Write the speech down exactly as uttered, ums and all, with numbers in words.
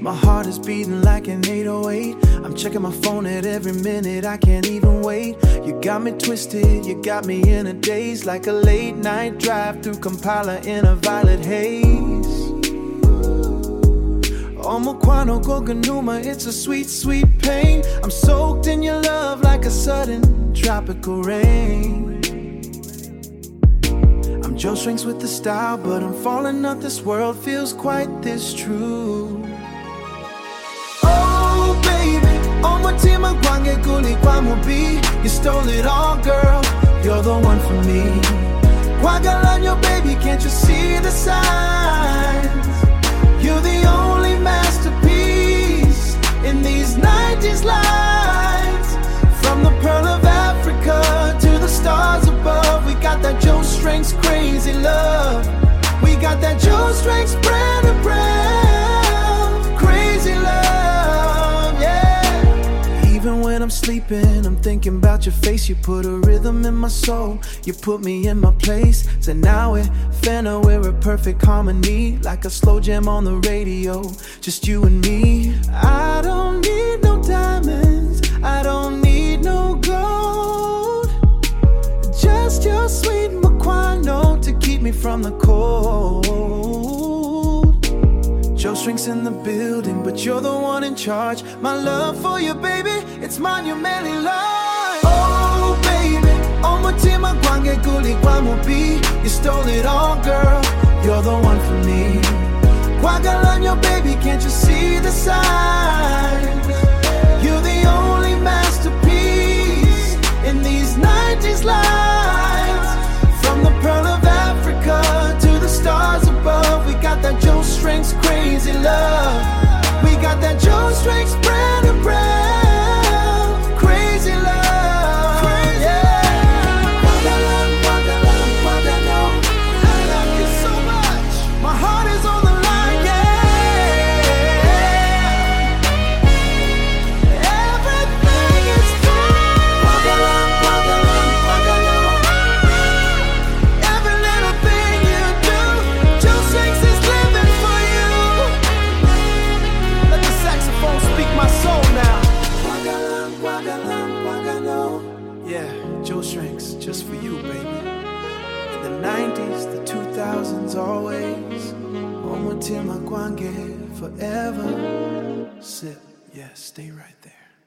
My heart is beating like an eight oh eight. I'm checking my phone at every minute, I can't even wait. You got me twisted, you got me in a daze, like a late night drive through Kampala in a violet haze. Omoquano Goganuma, it's a sweet, sweet pain. I'm soaked in your love like a sudden tropical rain. I'm Joe Strings with the style, but I'm falling up. This world feels quite this true. Oh baby, Omotima Gwange Guli Gwamubi, you stole it all, girl. You're the one for me. Gwagalanyo, baby, can't you see the signs? You're the only masterpiece in these nineties lights. From the pearl of Africa to the stars above, we got that Joe Strings crazy love. We got that Joe Strings brand of brand crazy love, yeah. Even when I'm sleeping, I'm thinking about your face. You put a rhythm in my soul, you put me in my place. So now we're finna, we're a perfect harmony, like a slow jam on the radio, just you and me. I don't need no diamonds, I don't need no gold, just your sweet Moquano to keep me from the cold. Joe Strings in the building, but you're the one in charge. My love for you, baby, it's monumentally large. Oh baby, Omotima Gwange Guli Gwamubi, you stole it all, girl. You're the one for me. Gwagalanyo, baby, can't you see the signs? You're the only masterpiece in these nineties lights. From the pearl of Africa to the stars above, we got that Joe Strings crazy love. We got that Joe Strings brand of brand crazy love. Crazy, yeah. Gwagalan, Gwagalan, Gwagano, I love you so much. My heart is on the line, yeah. Everything is fine. Gwagalan, Gwagalan, Gwagano. Every little thing you do, Joe Strings is living for you. Let the saxophone speak my soul now. Gwagalan, Gwagalan, Gwagano. Yeah, Joe Strings, just for you, baby. In the nineties, the two thousands, always. Omotima Gwange, forever. Sit, yeah, stay right there.